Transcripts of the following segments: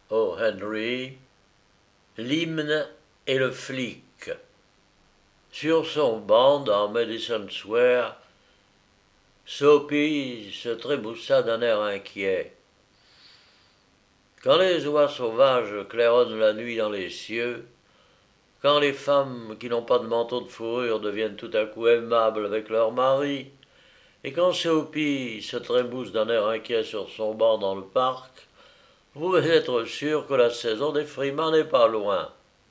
O. Henry, l'hymne et le flic. Sur son banc dans Madison Square, Soapy se trémoussa d'un air inquiet. Quand les oies sauvages claironnent la nuit dans les cieux, quand les femmes qui n'ont pas de manteau de fourrure deviennent tout à coup aimables avec leurs maris, et quand Soapy se trémousse d'un air inquiet sur son banc dans le parc, vous pouvez être sûr que la saison des frimas n'est pas loin.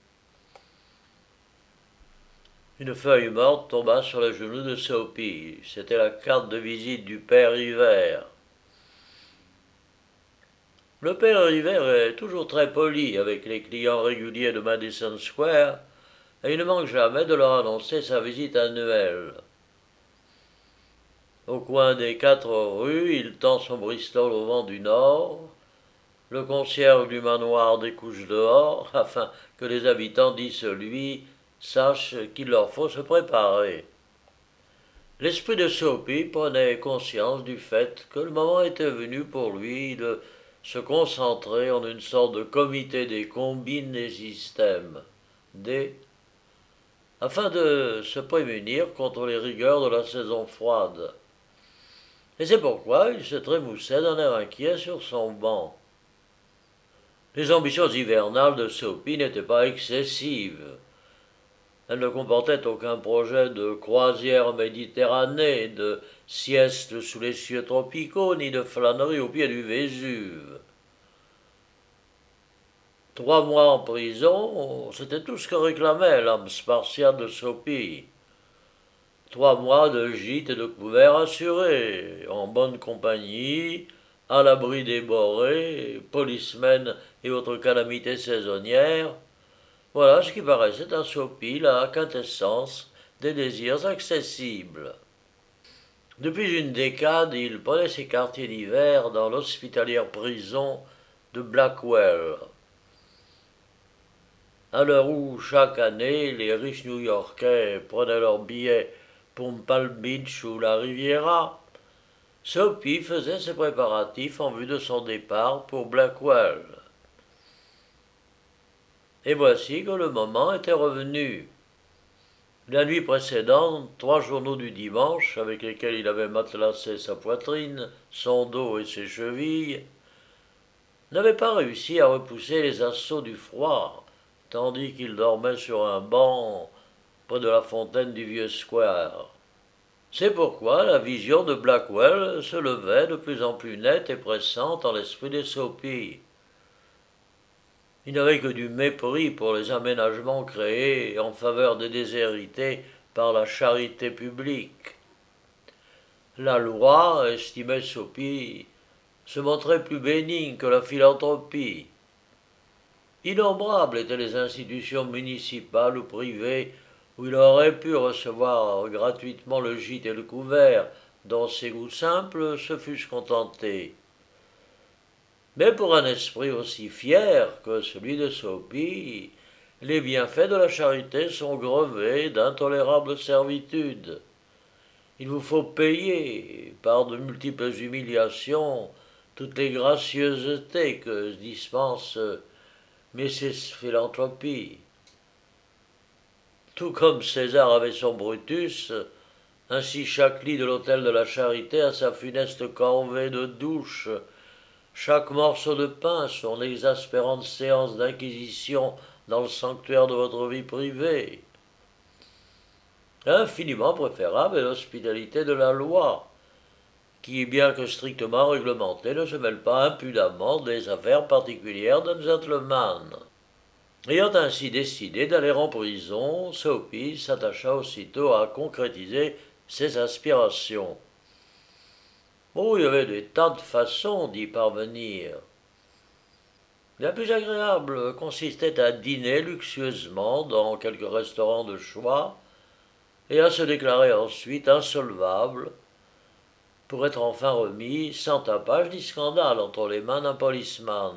Une feuille morte tomba sur le genou de Soapy. C'était la carte de visite du père Hiver. Le père Hiver est toujours très poli avec les clients réguliers de Madison Square et il ne manque jamais de leur annoncer sa visite annuelle. Au coin des 4 rues, il tend son Bristol au vent du nord. Le concierge du manoir découche dehors afin que les habitants d'Isselui sachent qu'il leur faut se préparer. L'esprit de Soapy prenait conscience du fait que le moment était venu pour lui de se concentrer en une sorte de comité des combines des systèmes, D, afin de se prémunir contre les rigueurs de la saison froide. Et c'est pourquoi il se trémoussait d'un air inquiet sur son banc. Les ambitions hivernales de Soapy n'étaient pas excessives. Elle ne comportait aucun projet de croisière méditerranée, de sieste sous les cieux tropicaux, ni de flânerie au pied du Vésuve. 3 mois en prison, c'était tout ce que réclamait l'âme spartiate de Soapy. 3 mois de gîte et de couvert assurés, en bonne compagnie, à l'abri des borées, policemen et autres calamités saisonnières. Voilà ce qui paraissait à Soapy la quintessence des désirs accessibles. Depuis une décade, il prenait ses quartiers d'hiver dans l'hospitalière prison de Blackwell. À l'heure où, chaque année, les riches New-Yorkais prenaient leurs billets pour Palm Beach ou la Riviera, Soapy faisait ses préparatifs en vue de son départ pour Blackwell. Et voici que le moment était revenu. La nuit précédente, 3 journaux du dimanche, avec lesquels il avait matelassé sa poitrine, son dos et ses chevilles, n'avaient pas réussi à repousser les assauts du froid, tandis qu'il dormait sur un banc près de la fontaine du vieux square. C'est pourquoi la vision de Blackwell se levait de plus en plus nette et pressante dans l'esprit des Soapy. Il n'avait que du mépris pour les aménagements créés en faveur des déshérités par la charité publique. La loi, estimait Soapy, se montrait plus bénigne que la philanthropie. Innombrables étaient les institutions municipales ou privées où il aurait pu recevoir gratuitement le gîte et le couvert, dont ses goûts simples se fussent contentés. Mais pour un esprit aussi fier que celui de Soapy, les bienfaits de la charité sont grevés d'intolérables servitudes. Il vous faut payer, par de multiples humiliations, toutes les gracieusetés que dispense Mrs. Philanthropie. Tout comme César avait son Brutus, ainsi chaque lit de l'hôtel de la Charité a sa funeste corvée de douche, chaque morceau de pain son exaspérante séance d'inquisition dans le sanctuaire de votre vie privée. Infiniment préférable est l'hospitalité de la loi, qui, bien que strictement réglementée, ne se mêle pas impudemment des affaires particulières d'un gentleman. Ayant ainsi décidé d'aller en prison, Soapy s'attacha aussitôt à concrétiser ses aspirations. Oh, il y avait des tas de façons d'y parvenir. La plus agréable consistait à dîner luxueusement dans quelques restaurants de choix et à se déclarer ensuite insolvable pour être enfin remis sans tapage ni scandale entre les mains d'un policeman.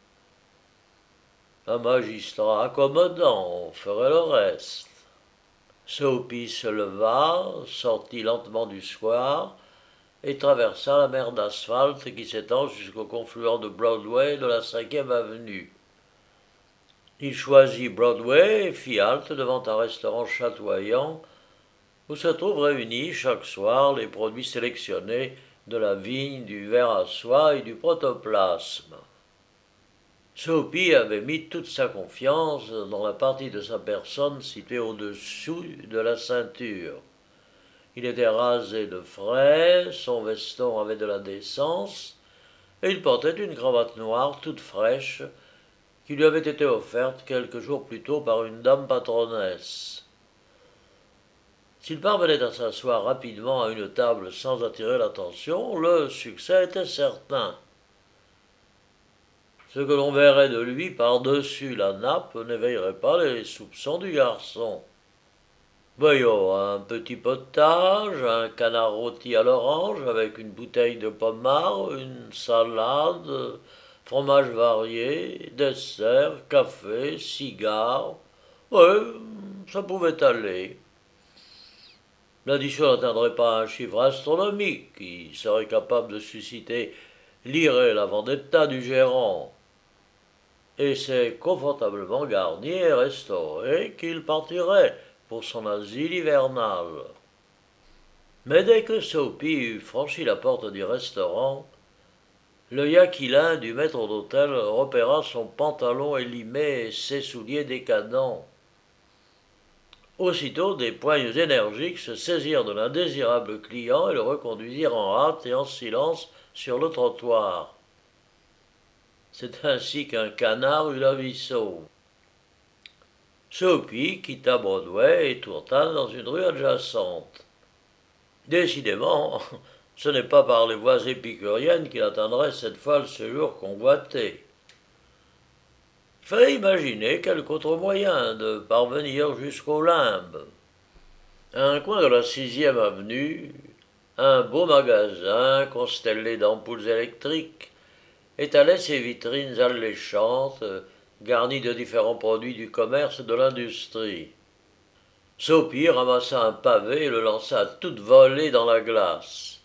Un magistrat accommodant ferait le reste. Soapy se leva, sortit lentement du square et traversa la mer d'asphalte qui s'étend jusqu'au confluent de Broadway de la 5e avenue. Il choisit Broadway et fit halte devant un restaurant chatoyant où se trouvent réunis chaque soir les produits sélectionnés de la vigne, du verre à soie et du protoplasme. Soapy avait mis toute sa confiance dans la partie de sa personne située au-dessous de la ceinture. Il était rasé de frais, son veston avait de la décence, et il portait une cravate noire toute fraîche qui lui avait été offerte quelques jours plus tôt par une dame patronnesse. S'il parvenait à s'asseoir rapidement à une table sans attirer l'attention, le succès était certain. Ce que l'on verrait de lui par-dessus la nappe n'éveillerait pas les soupçons du garçon. Voyons, un petit potage, un canard rôti à l'orange avec une bouteille de pommard, une salade, fromage varié, dessert, café, cigares. Ouais, ça pouvait aller. L'addition n'atteindrait pas un chiffre astronomique qui serait capable de susciter l'ire et la vendetta du gérant. Et c'est confortablement garni et restauré qu'il partirait pour son asile hivernal. Mais dès que Soapy eut franchi la porte du restaurant, l'œil aquilin du maître d'hôtel repéra son pantalon élimé et ses souliers décadents. Aussitôt, des poignes énergiques se saisirent de l'indésirable client et le reconduisirent en hâte et en silence sur le trottoir. C'est ainsi qu'un canard eut la vie sauve. Soapy quitta Broadway et tourna dans une rue adjacente. Décidément, ce n'est pas par les voies épicuriennes qu'il atteindrait cette fois le séjour convoité. Il fallait imaginer quelque autre moyen de parvenir jusqu'au limbe. À un coin de la 6e avenue, un beau magasin constellé d'ampoules électriques étalait ses vitrines alléchantes, garnies de différents produits du commerce et de l'industrie. Soapy ramassa un pavé et le lança à toute volée dans la glace.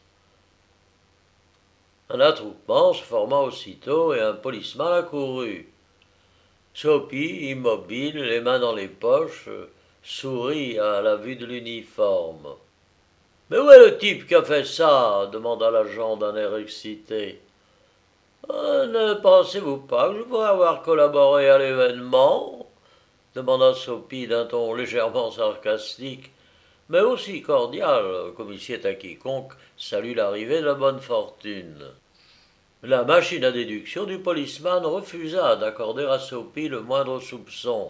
Un attroupement se forma aussitôt et un policeman accourut. Soapy, immobile, les mains dans les poches, sourit à la vue de l'uniforme. Mais où est le type qui a fait ça demanda l'agent d'un air excité. Ne pensez-vous pas que je pourrais avoir collaboré à l'événement demanda Soapy d'un ton légèrement sarcastique, mais aussi cordial, comme il sied à quiconque salue l'arrivée de la bonne fortune. La machine à déduction du policeman refusa d'accorder à Soapy le moindre soupçon.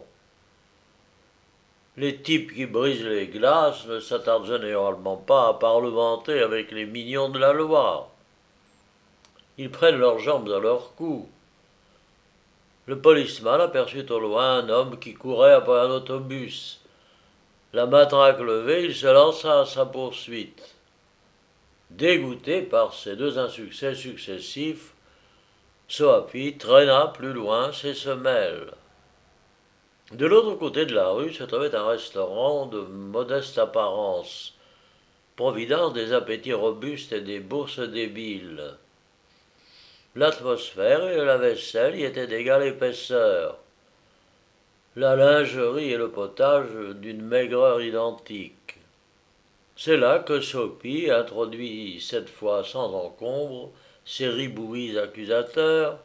Les types qui brisent les glaces ne s'attardent généralement pas à parlementer avec les mignons de la loi. Ils prennent leurs jambes à leur cou. Le policeman aperçut au loin un homme qui courait après un autobus. La matraque levée, il se lança à sa poursuite. Dégoûté par ces deux insuccès successifs, Soapy traîna plus loin ses semelles. De l'autre côté de la rue se trouvait un restaurant de modeste apparence, providence des appétits robustes et des bourses débiles. L'atmosphère et la vaisselle y étaient d'égale épaisseur. La lingerie et le potage d'une maigreur identique. C'est là que Soapy introduit cette fois sans encombre ses ribouillis accusateurs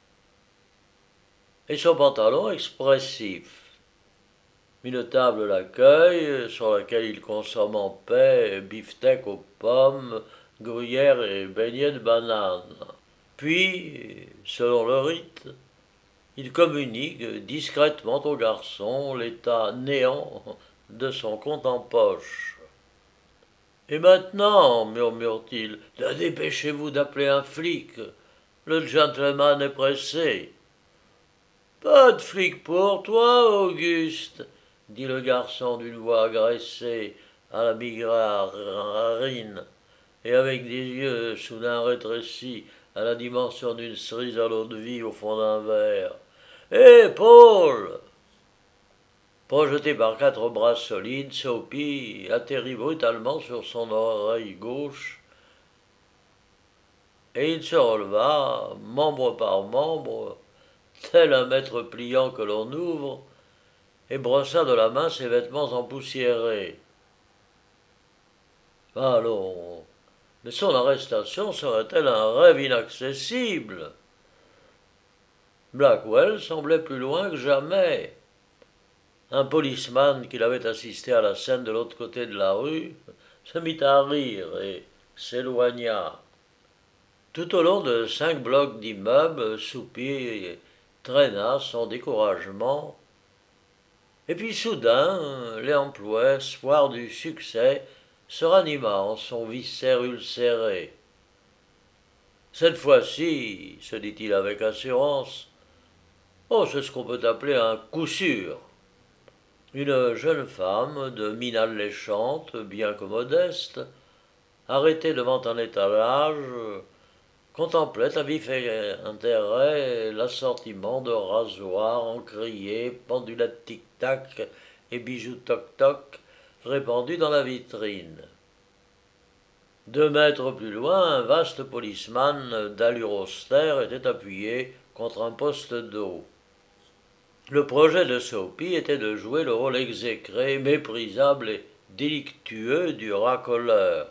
et son pantalon expressif. Une table l'accueille, sur laquelle il consomme en paix beefsteak aux pommes, gruyère et beignets de banane. Puis, selon le rite, il communique discrètement au garçon l'état néant de son compte en poche. Et maintenant, murmure-t-il, dépêchez-vous d'appeler un flic. Le gentleman est pressé. Pas de flic pour toi, Auguste, dit le garçon d'une voix agressée à la migraine et avec des yeux soudain rétrécis à la dimension d'une cerise à l'eau de vie au fond d'un verre. Hé, Paul! Projeté par quatre bras solides, Soapy atterrit brutalement sur son oreille gauche et il se releva, membre par membre, tel un maître pliant que l'on ouvre, et brossa de la main ses vêtements empoussiérés. Allons, mais son arrestation serait-elle un rêve inaccessible? Blackwell semblait plus loin que jamais. Un policeman qui l'avait assisté à la scène de l'autre côté de la rue se mit à rire et s'éloigna. Tout au long de 5 blocs d'immeubles, Soupy traîna son découragement. Et puis soudain, l'emploi, espoir du succès, se ranima en son viscère ulcéré. Cette fois-ci, se dit-il avec assurance, oh, c'est ce qu'on peut appeler un coup sûr. Une jeune femme de mine alléchante, bien que modeste, arrêtée devant un étalage, contemplait à vif intérêt l'assortiment de rasoirs encriers, pendulettes tic-tac et bijoux toc-toc répandus dans la vitrine. 2 mètres plus loin, un vaste policeman d'allure austère était appuyé contre un poste d'eau. Le projet de Soapy était de jouer le rôle exécré, méprisable et délictueux du racoleur.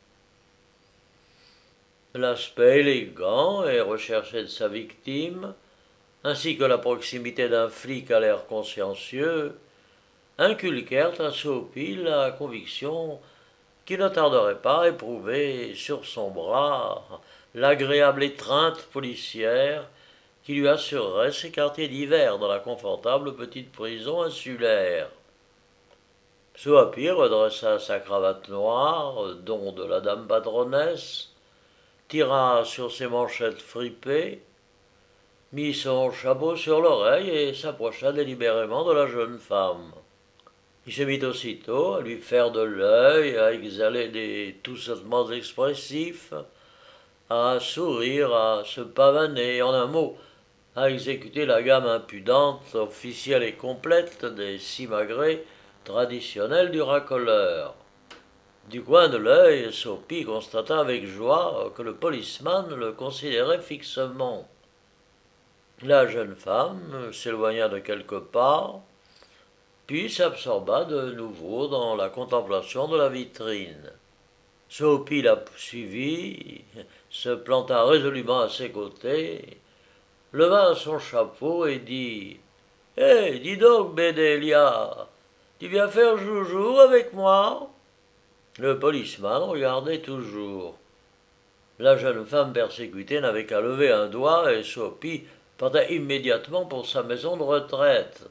L'aspect élégant et recherché de sa victime, ainsi que la proximité d'un flic à l'air consciencieux, inculquèrent à Soapy la conviction qu'il ne tarderait pas à éprouver sur son bras l'agréable étreinte policière qui lui assurerait ses quartiers d'hiver dans la confortable petite prison insulaire. Soapy redressa sa cravate noire, don de la dame patronnesse, tira sur ses manchettes fripées, mit son chapeau sur l'oreille et s'approcha délibérément de la jeune femme. Il se mit aussitôt à lui faire de l'œil, à exhaler des toussotements expressifs, à sourire, à se pavaner, en un mot, à exécuter la gamme impudente, officielle et complète des simagrées traditionnels du racoleur. Du coin de l'œil, Soapy constata avec joie que le policeman le considérait fixement. La jeune femme s'éloigna de quelques pas, puis s'absorba de nouveau dans la contemplation de la vitrine. Soapy la suivit, se planta résolument à ses côtés, leva son chapeau et dit « Hé, dis donc, Bédélia, tu viens faire joujou avec moi ?» Le policeman regardait toujours. La jeune femme persécutée n'avait qu'à lever un doigt et Soapy partait immédiatement pour sa maison de retraite.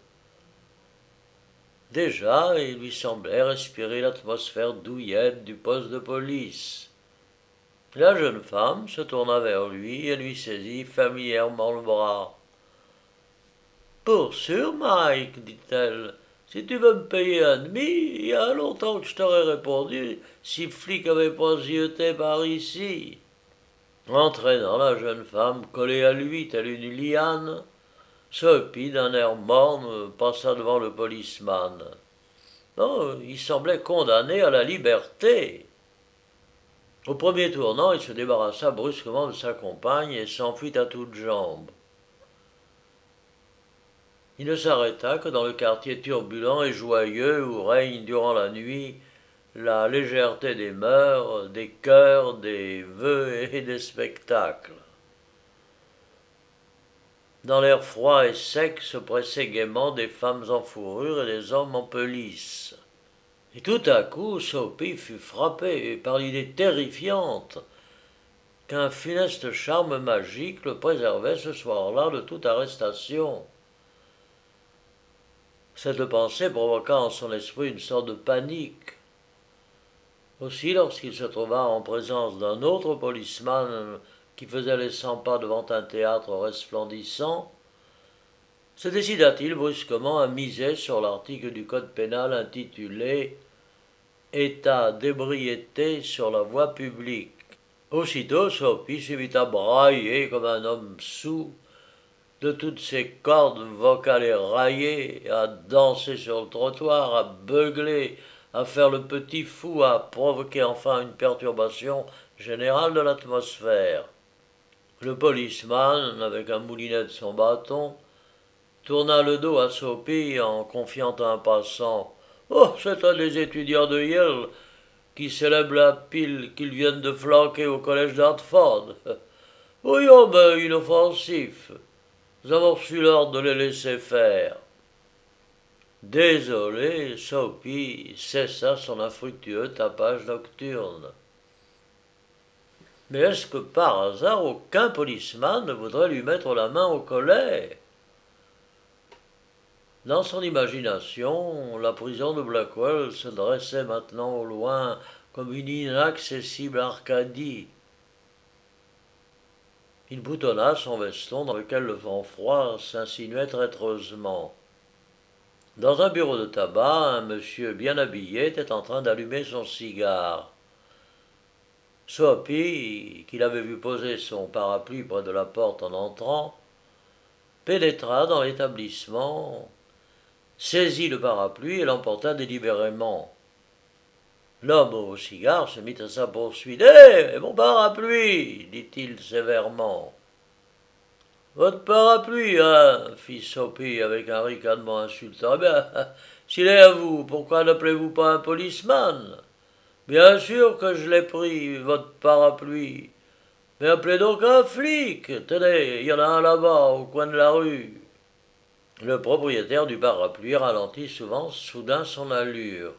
Déjà, il lui semblait respirer l'atmosphère douillette du poste de police. La jeune femme se tourna vers lui et lui saisit familièrement le bras. « Pour sûr, Mike, dit-elle, si tu veux me payer un demi, il y a longtemps que je t'aurais répondu si flic avait pas zioté par ici. » Entraînant la jeune femme collée à lui telle une liane, Soapy, d'un air morne, passa devant le policeman. Non, il semblait condamné à la liberté. Au premier tournant, il se débarrassa brusquement de sa compagne et s'enfuit à toutes jambes. Il ne s'arrêta que dans le quartier turbulent et joyeux où règne durant la nuit la légèreté des mœurs, des cœurs, des vœux et des spectacles. Dans l'air froid et sec se pressaient gaiement des femmes en fourrure et des hommes en pelisse. Et tout à coup, Soapy fut frappé par l'idée terrifiante qu'un funeste charme magique le préservait ce soir-là de toute arrestation. Cette pensée provoqua en son esprit une sorte de panique. Aussi, lorsqu'il se trouva en présence d'un autre policeman qui faisait les 100 pas devant un théâtre resplendissant, se décida-t-il brusquement à miser sur l'article du code pénal intitulé « État d'ébriété sur la voie publique ». Aussitôt, Soapy se mit à brailler comme un homme soûl, de toutes ses cordes vocales éraillées, à danser sur le trottoir, à beugler, à faire le petit fou, à provoquer enfin une perturbation générale de l'atmosphère. Le policeman, avec un moulinet de son bâton, tourna le dos à Soapy en confiant à un passant. Oh, c'est un des étudiants de Yale qui célèbre la pile qu'ils viennent de flanquer au collège d'Hartford. Voyons, mais inoffensif. Nous avons reçu l'ordre de les laisser faire. Désolé, Soapy cessa son infructueux tapage nocturne. Mais est-ce que par hasard aucun policeman ne voudrait lui mettre la main au collet? Dans son imagination, la prison de Blackwell se dressait maintenant au loin comme une inaccessible Arcadie. Il boutonna son veston dans lequel le vent froid s'insinuait traîtreusement. Dans un bureau de tabac, un monsieur bien habillé était en train d'allumer son cigare. Soapy, qu'il avait vu poser son parapluie près de la porte en entrant, pénétra dans l'établissement, saisit le parapluie et l'emporta délibérément. L'homme au cigare se mit à sa poursuite. Hé, mon parapluie, dit-il sévèrement. Votre parapluie, hein, fit Soapy avec un ricanement insultant. Eh bien, s'il est à vous, pourquoi n'appelez-vous pas un policeman? Bien sûr que je l'ai pris, votre parapluie. Mais appelez donc un flic. Tenez, il y en a un là-bas, au coin de la rue. Le propriétaire du parapluie ralentit soudain son allure.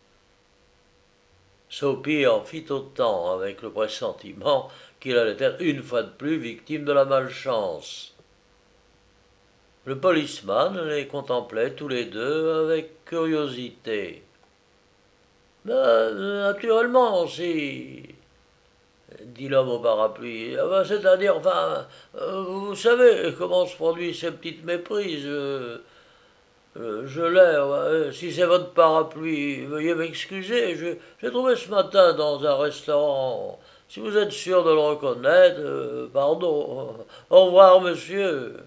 Soapy en fit autant, avec le pressentiment qu'il allait être une fois de plus victime de la malchance. Le policeman les contemplait tous les deux avec curiosité. Naturellement, si, dit l'homme au parapluie. C'est-à-dire, vous savez comment se produisent ces petites méprises. Je l'ai. Si c'est votre parapluie, veuillez m'excuser. J'ai trouvé ce matin dans un restaurant. Si vous êtes sûr de le reconnaître, pardon. Au revoir, monsieur.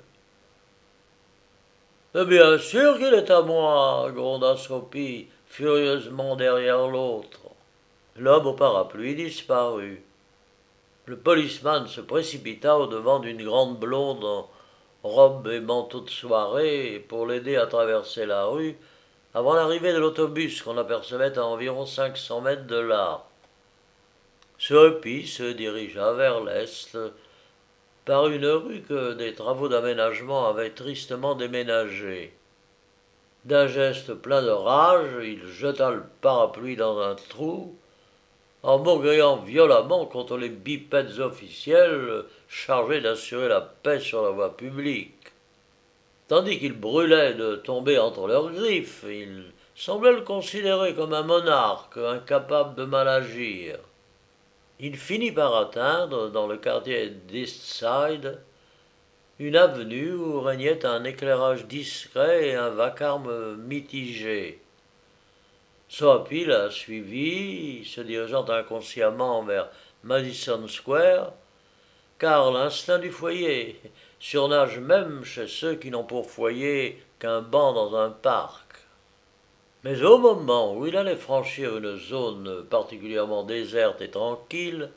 Bien sûr qu'il est à moi, gronda Soapy, furieusement derrière l'autre. L'homme au parapluie disparut. Le policeman se précipita au-devant d'une grande blonde en robe et manteau de soirée pour l'aider à traverser la rue avant l'arrivée de l'autobus qu'on apercevait à environ 500 mètres de là. Soapy se dirigea vers l'est par une rue que des travaux d'aménagement avaient tristement déménagée. D'un geste plein de rage, il jeta le parapluie dans un trou, en maugréant violemment contre les bipèdes officiels chargés d'assurer la paix sur la voie publique. Tandis qu'il brûlait de tomber entre leurs griffes, il semblait le considérer comme un monarque incapable de mal agir. Il finit par atteindre, dans le quartier d'East Side, une avenue où régnait un éclairage discret et un vacarme mitigé. Soapy la suivit, se dirigeant inconsciemment vers Madison Square, car l'instinct du foyer surnage même chez ceux qui n'ont pour foyer qu'un banc dans un parc. Mais au moment où il allait franchir une zone particulièrement déserte et tranquille,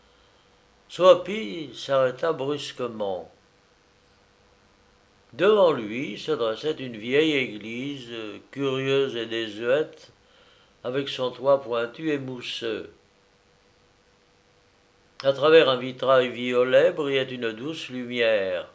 Soapy s'arrêta brusquement. Devant lui se dressait une vieille église, curieuse et désuète, avec son toit pointu et mousseux. À travers un vitrail violet brillait une douce lumière.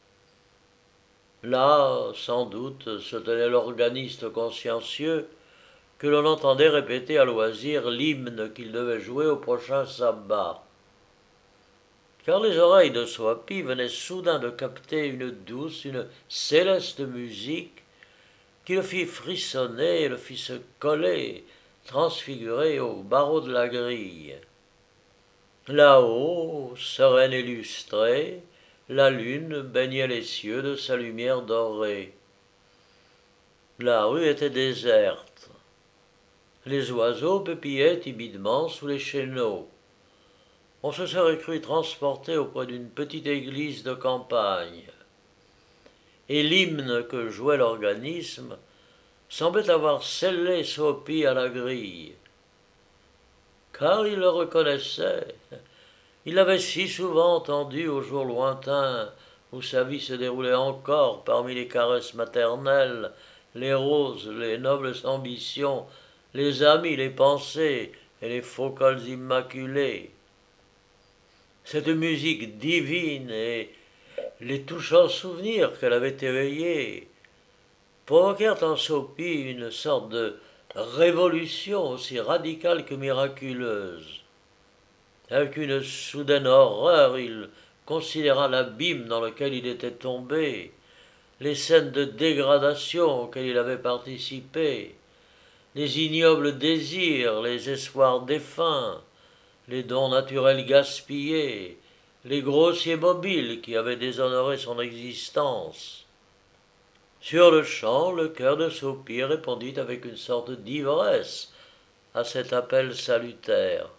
Là, sans doute, se tenait l'organiste consciencieux que l'on entendait répéter à loisir l'hymne qu'il devait jouer au prochain sabbat. Car les oreilles de Soapy venaient soudain de capter une douce, une céleste musique qui le fit frissonner et le fit se coller, transfiguré aux barreaux de la grille. Là-haut, sereine et lustrée, la lune baignait les cieux de sa lumière dorée. La rue était déserte. Les oiseaux pépillaient timidement sous les chéneaux. On se serait cru transporté auprès d'une petite église de campagne. Et l'hymne que jouait l'organisme semblait avoir scellé Soapy à la grille. Car il le reconnaissait. Il l'avait si souvent entendu au jour lointain, où sa vie se déroulait encore parmi les caresses maternelles, les roses, les nobles ambitions, les amis, les pensées et les faux cols immaculés. Cette musique divine et les touchants souvenirs qu'elle avait éveillés provoquèrent en Sophie une sorte de révolution aussi radicale que miraculeuse. Avec une soudaine horreur, il considéra l'abîme dans lequel il était tombé, les scènes de dégradation auxquelles il avait participé, les ignobles désirs, les espoirs défunts, les dons naturels gaspillés, les grossiers mobiles qui avaient déshonoré son existence. Sur-le-champ, le cœur de Sophie répondit avec une sorte d'ivresse à cet appel salutaire.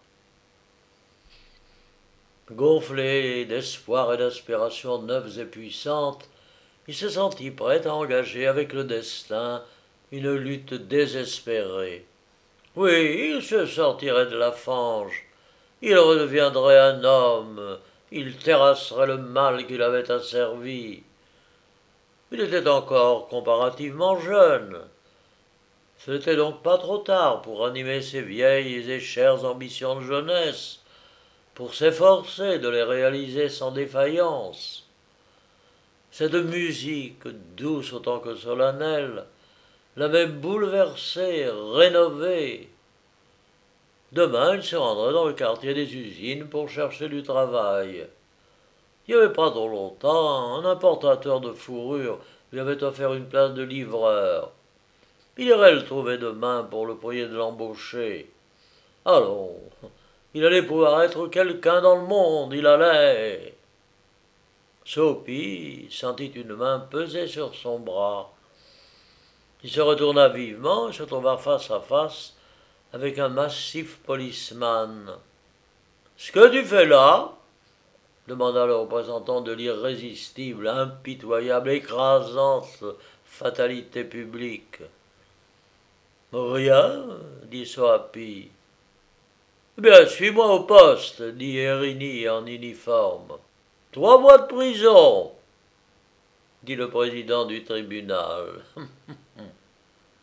Gonflé d'espoir et d'aspirations neuves et puissantes, il se sentit prêt à engager avec le destin une lutte désespérée. Oui, il se sortirait de la fange, il redeviendrait un homme, il terrasserait le mal qu'il avait asservi. Il était encore comparativement jeune. Ce n'était donc pas trop tard pour animer ses vieilles et chères ambitions de jeunesse, pour s'efforcer de les réaliser sans défaillance. Cette musique, douce autant que solennelle, l'avait bouleversé, rénové. Demain, il se rendrait dans le quartier des usines pour chercher du travail. Il n'y avait pas trop longtemps, un importateur de fourrure lui avait offert une place de livreur. Il irait le trouver demain pour le prier de l'embaucher. Allons, il allait pouvoir être quelqu'un dans le monde, il allait. Sophie sentit une main peser sur son bras. Il se retourna vivement et se trouva face à face avec un massif policeman. « Ce que tu fais là ?» demanda le représentant de l'irrésistible, impitoyable, écrasante fatalité publique. Rien, dit Soapi. Eh bien, suis-moi au poste, dit Erini en uniforme. 3 mois de prison, dit le président du tribunal.